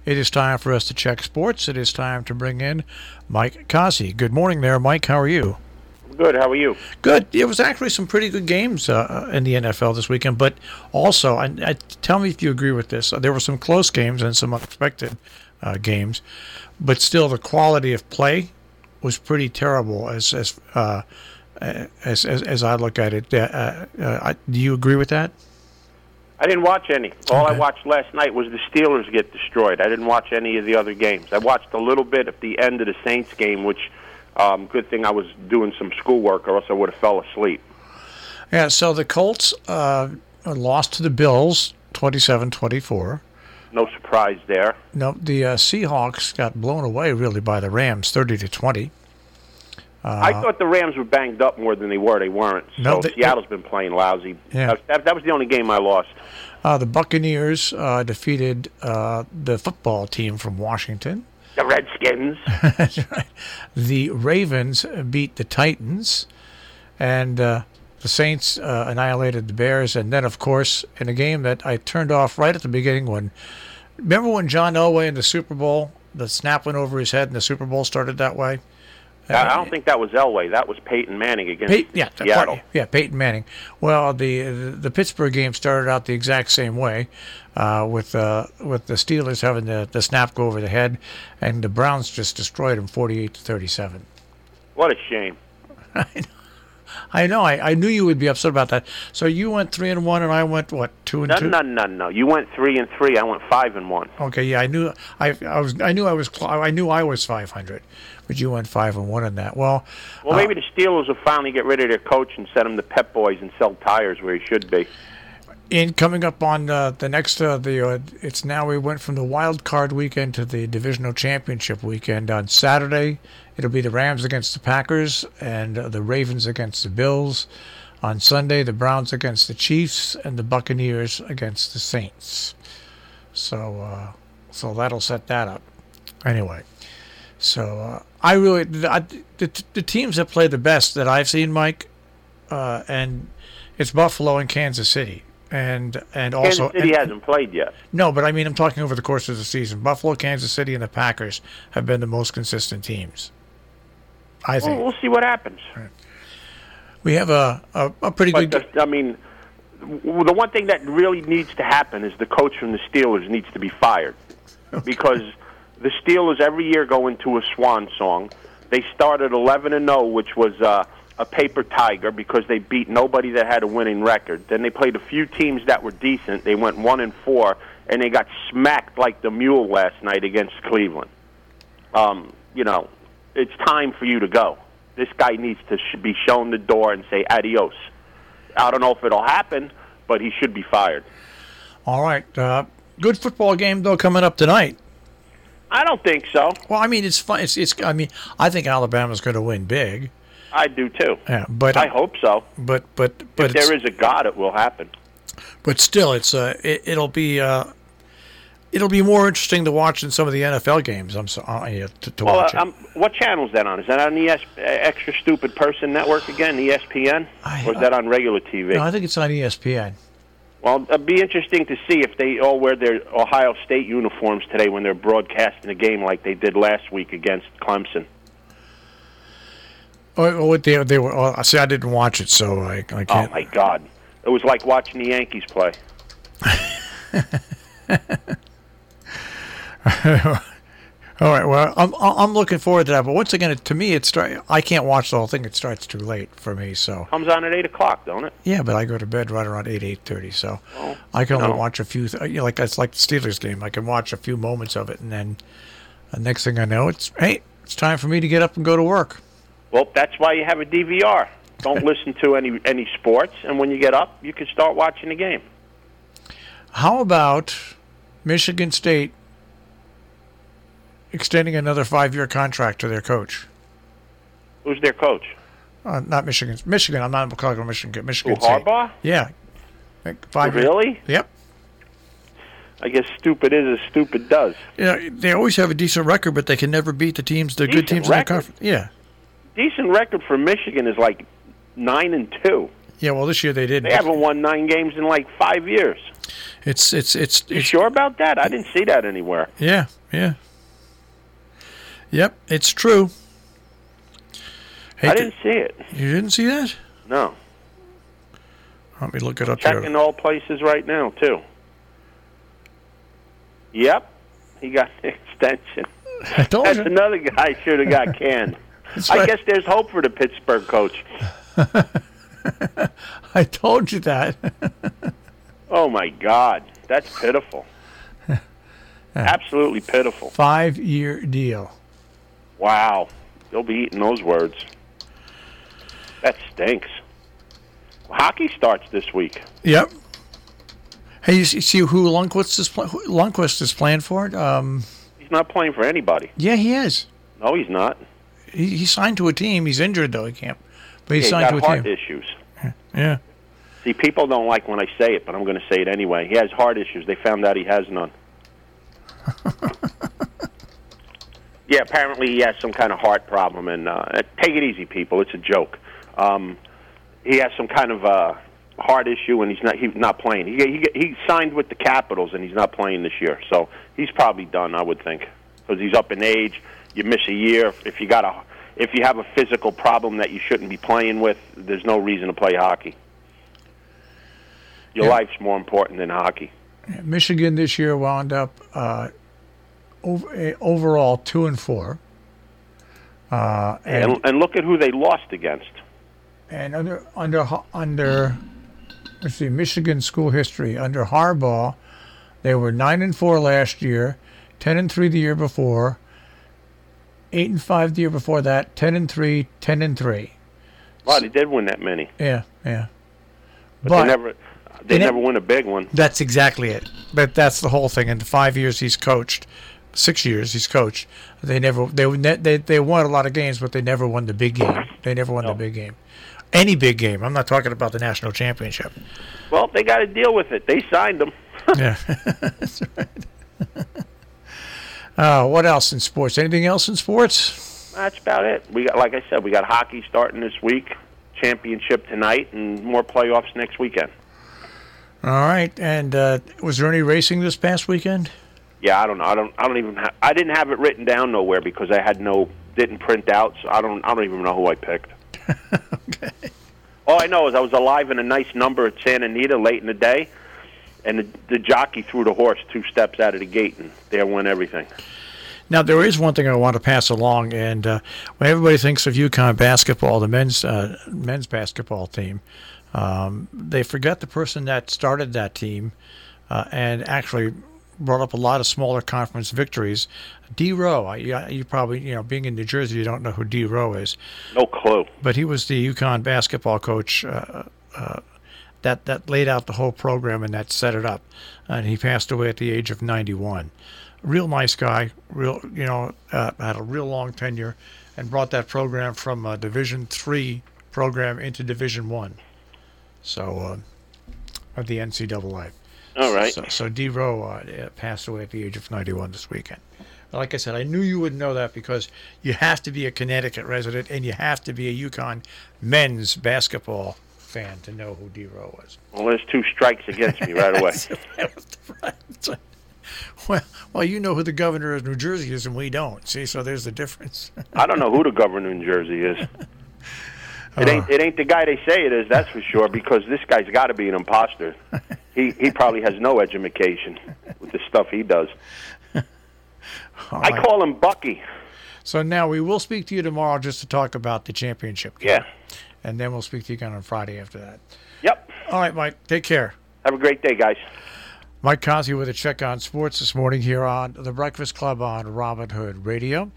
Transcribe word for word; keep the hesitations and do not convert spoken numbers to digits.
It is time for us to check sports. It is time to bring in Mike Kazi. Good morning there, Mike. How are you? Good. How are you? Good. It was actually some pretty good games uh, in the N F L this weekend, but also, I, I, tell me if you agree with this. There were some close games and some unexpected uh, games, but still the quality of play was pretty terrible as as uh, as, as as I look at it. Uh, uh, do you agree with that? I didn't watch any. All Okay. I watched last night was the Steelers get destroyed. I didn't watch any of the other games. I watched a little bit at the end of the Saints game, which, um, good thing I was doing some schoolwork, or else I would have fell asleep. Yeah, so the Colts uh, lost to the Bills twenty-seven twenty-four. No surprise there. No, the uh, Seahawks got blown away, really, by the Rams, thirty to twenty. Uh, I thought the Rams were banged up more than they were. They weren't. So No, they- Seattle's been playing lousy. Yeah. That, that was the only game I lost. Uh, the Buccaneers uh, defeated uh, the football team from Washington. The Redskins. That's right. The Ravens beat the Titans, and uh, the Saints uh, annihilated the Bears. And then, of course, in a game that I turned off right at the beginning, when remember when John Elway in the Super Bowl, the snap went over his head, and the Super Bowl started that way. I I don't think that was Elway. That was Peyton Manning against Pey- yeah, that Seattle. part- yeah, Peyton Manning. Well, the, the the Pittsburgh game started out the exact same way, uh, with uh, with the Steelers having the, the snap go over the head, and the Browns just destroyed them forty-eight to thirty-seven. What a shame. I know. I, I knew you would be upset about that. So you went three and one, and I went what two and No, two? no, no, no. You went three and three. I went five and one. Okay, yeah, I knew. I I was. I knew I was. cl- I knew I was five hundred, but you went five and one in that. Well, Well, uh, maybe the Steelers will finally get rid of their coach and send him to Pep Boys and sell tires where he should be. in coming up on uh, the next uh, the uh, it's now we went from the wild card weekend to the divisional championship weekend. On Saturday it'll be the Rams against the Packers and uh, the Ravens against the Bills. On Sunday the Browns against the Chiefs and the Buccaneers against the Saints. So uh, so that'll set that up. Anyway, so uh, I really I, the, the teams that play the best that I've seen, Mike, uh, and it's Buffalo and Kansas City. And and also Kansas City and- hasn't played yet. no, but I mean I'm talking over the course of the season. Buffalo, Kansas City, and the Packers have been the most consistent teams. I Well, think we'll see what happens. we have a a, a pretty But good. the, I mean, w- the one thing that really needs to happen is the coach from the Steelers needs to be fired, because the Steelers every year go into a swan song. They started eleven and zero, which was uh, a paper tiger because they beat nobody that had a winning record. Then they played a few teams that were decent. They went one and four, and they got smacked like the mule last night against Cleveland. Um, you know, it's time for you to go. This guy needs to sh- be shown the door and say adios. I don't know if it'll happen, but he should be fired. All right, uh, good football game though coming up tonight. I don't think so. Well, I mean it's fun. It's, it's I mean I think Alabama's going to win big. I do too. Yeah, but I hope so. But but but If it's, there is a God, it will happen. but still, it's uh, it, it'll be uh, it'll be more interesting to watch than some of the N F L games. I'm so uh, yeah, to, to Well, watch uh, it. um, what channel is that on? Is that on the ES- uh, Extra Stupid Person Network again, E S P N? I- or is that on regular T V? No, I think it's on E S P N. Well, it'd be interesting to see if they all wear their Ohio State uniforms today when they're broadcasting a game like they did last week against Clemson. Oh, what they they were? Oh, see, I didn't watch it, so I I Oh, can't. my God. It was like watching the Yankees play. All right. Well, I'm I'm looking forward to that. But once again, to me, it start. I can't watch the whole thing. It starts too late for me. So Comes on at eight o'clock, don't it? yeah, but I go to bed right around eight eight thirty. So Oh, I can only no. watch a few. Th- you know, like it's like the Steelers game. I can watch a few moments of it, and then the next thing I know, it's hey, it's time for me to get up and go to work. Well, that's why you have a D V R. Don't listen to any any sports, and when you get up, you can start watching the game. How about Michigan State extending another five-year contract to their coach? Who's their coach? Uh, not Michigan. Michigan. I'm not calling Michigan. Michigan Who, State. Harbaugh? Yeah. Like five years. Really? Yep. I guess stupid is as stupid does. Yeah, they always have a decent record, but they can never beat the teams, the good Decent teams in the record? conference. Yeah. Decent record for Michigan is like nine and two. Yeah, well, this year they didn't. They haven't won nine games in like five years. It's it's it's. You it's sure about that? I didn't see that anywhere. Yeah, yeah. Yep, it's true. Hey, I didn't see it. You didn't see that? No. Let me look it up Checking here. all places right now, too. Yep. He got the extension. I told That's you. another guy should have got canned. That's I right. guess there's hope for the Pittsburgh coach. I told you that. Oh, my God. That's pitiful. Absolutely pitiful. Five-year deal. Wow. They'll be eating those words. That stinks. Well, hockey starts this week. Yep. Hey, you see see who Lundqvist is, pl- who Lundqvist is playing for? Um, He's not playing for anybody. yeah, he is. No, he's not. He, he signed to a team. He's injured, though. He can't. But he Yeah, signed he's to got a heart team. issues. Yeah. See, people don't like when I say it, but I'm going to say it anyway. He has heart issues. They found out he has none. Yeah, apparently he has some kind of heart problem. And uh, take it easy, people. It's a joke. Um, he has some kind of uh, heart issue, and he's not he's not playing. He, he he signed with the Capitals, and he's not playing this year. So he's probably done, I would think, because he's up in age. You miss a year if you got a if you have a physical problem that you shouldn't be playing with. There's no reason to play hockey. Your Yeah. life's more important than hockey. Michigan this year wound up uh, over, eh, overall two and four. Uh, and, And, and look at who they lost against. and under under under let's see, Michigan school history under Harbaugh, they were nine and four last year, ten and three the year before, eight and five the year before that, ten and three, ten and three. Well, they did win that many, Yeah, yeah. but, But they never they they ne- never win a big one. That's exactly it. But that's the whole thing. In the five years he's coached, six years he's coached, they never they ne- they they won a lot of games, but they never won the big game. They never won No. the big game, any big game. I'm not talking about the national championship. Well, they got to deal with it. They signed them. Yeah, that's right. Uh, what else in sports? Anything else in sports? That's about it. We got, like I said, we got hockey starting this week, championship tonight, and more playoffs next weekend. All right. And uh, was there any racing this past weekend? Yeah, I don't know. I don't. I don't even. Ha- I didn't have it written down nowhere because I had no. Didn't print out. So I don't. I don't even know who I picked. Okay. All I know is I was alive in a nice number at Santa Anita late in the day, and the, the jockey threw the horse two steps out of the gate, and there went everything. Now, there is one thing I want to pass along, and uh, when everybody thinks of UConn basketball, the men's uh, men's basketball team, um, they forget the person that started that team uh, and actually brought up a lot of smaller conference victories. D. Rowe, I- you, you probably, you know, being in New Jersey, you don't know who D. Rowe is, No clue. but he was the UConn basketball coach uh, uh, that that laid out the whole program and that set it up, and he passed away at the age of ninety-one. Real nice guy, real you know, uh, had a real long tenure, and brought that program from a Division three program into Division one. So, uh, of the N C double A. All right. So, so D. Rowe uh, passed away at the age of ninety-one this weekend. Like I said, I knew you would know that because you have to be a Connecticut resident and you have to be a UConn men's basketball fan to know who D. Rowe was. Well, there's two strikes against me right away. Well, well, you know who the governor of New Jersey is, and we don't. See, so there's the difference. I don't know who the governor of New Jersey is. It ain't it ain't the guy they say it is, that's for sure, because this guy's got to be an imposter. He he probably has no education with the stuff he does. All I right. call him Bucky. So now we will speak to you tomorrow just to talk about the championship game. Yeah. And then we'll speak to you again on Friday after that. Yep. All right, Mike. Take care. Have a great day, guys. Mike Cosby with a check on sports this morning here on The Breakfast Club on Robin Hood Radio.